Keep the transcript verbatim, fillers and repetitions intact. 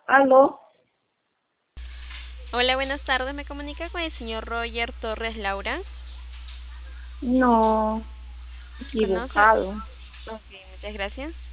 Aló, Hola, buenas tardes. Me comunica con el señor Roger Torres Laura. no, ¿Conoce? equivocado. Ok, muchas gracias.